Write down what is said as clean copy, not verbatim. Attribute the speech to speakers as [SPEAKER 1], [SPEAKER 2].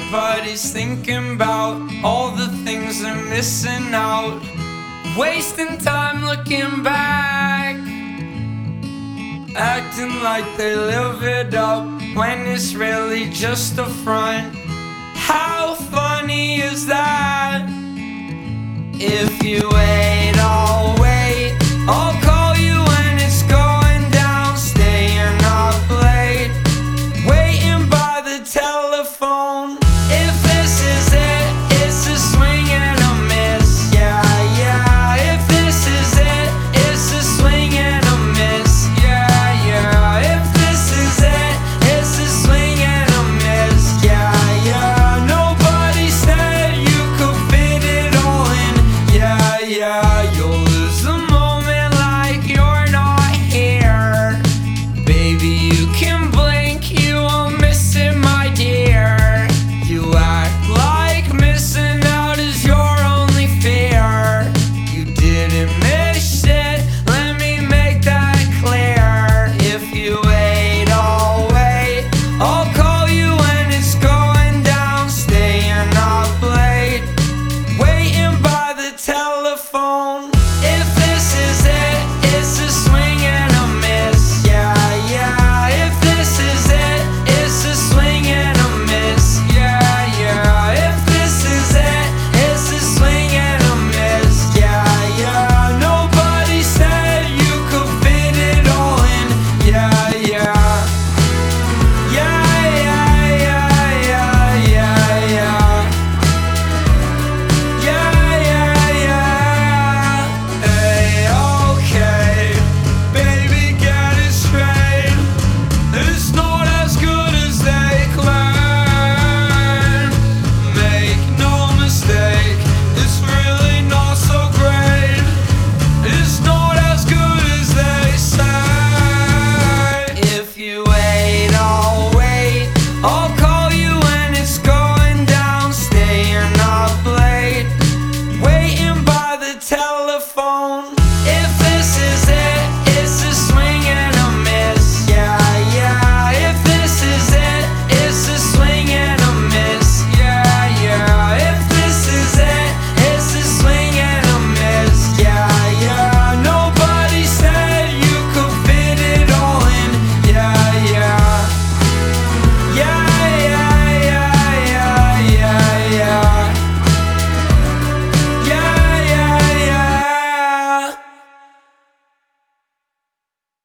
[SPEAKER 1] everybody's thinking about all the things they're missing out, wasting time looking back, acting like they live it up when it's really just a front. How funny is that? If you wait all